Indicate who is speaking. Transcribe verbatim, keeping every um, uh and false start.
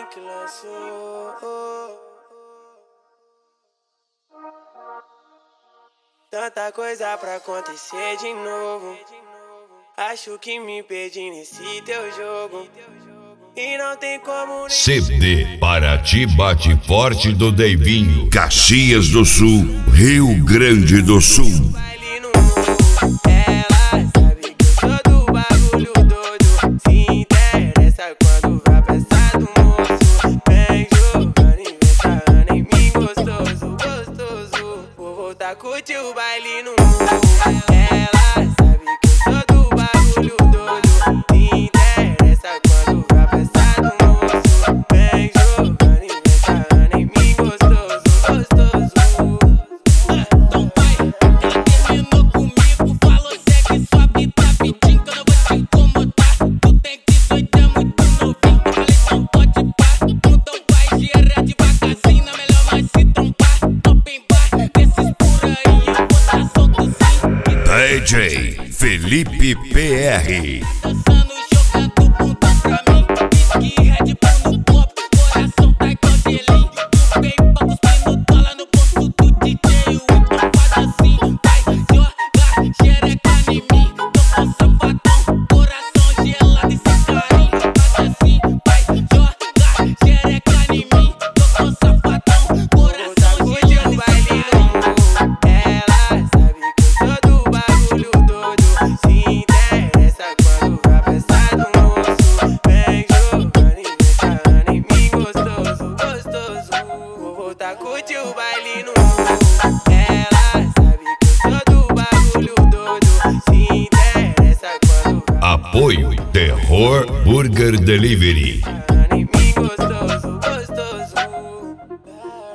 Speaker 1: Assim que lançou. Tanta coisa pra acontecer de novo. Acho que me perdi nesse teu jogo. E não tem como nem...
Speaker 2: C D Paraty Bate Forte do Deivinho, Caxias do Sul, Rio Grande do Sul.
Speaker 1: Ela sabe que eu sou do bagulho doido. Se interessa quando vai pensar do moço. Vem jogando e vem sarrando em mim gostoso, gostoso. Vou voltar a curtir o baile no mundo. Ela sabe que eu sou do bagulho doido. Se interessa quando vai pensar do moço. Vem jogando e vem sarrando em mim gostoso, gostoso.
Speaker 3: Então vai, ela terminou comigo, falou segue, sobe, tá pedindo que eu não vou te incomodar. Tu tem dezoito, é muito novinho, eu falei não pode pá. Então vai, gira devagarzinho, é melhor nós se trombar. Open bar, desses por aí, eu vou tá solto sim.
Speaker 2: D J Felipe P R.
Speaker 3: Dançando, jogando bundão pra mim, whisky, Red Bull no copo, coração tá igual gelinho. No PayPal, cuspindo dólar no bolso do D J, então faz assim, vai jogar xereca em mim. Tô com safadão, coração gelado, esse carinho. Faz assim, vai jogar xereca em mim. Tô com safadão, coração gelado, esse carinho.
Speaker 1: Ela sabe que eu sou do bagulho doido. Se interessa quando vai pensar do moço. Vem jogando e vem sarrando em mim gostoso, gostoso. Vou voltar a curtir o baile no mundo. Ela sabe que eu sou do bagulho doido. Se interessa quando vai
Speaker 2: Apoio Terror Burger Delivery.
Speaker 1: sarrando em mim gostoso, gostoso.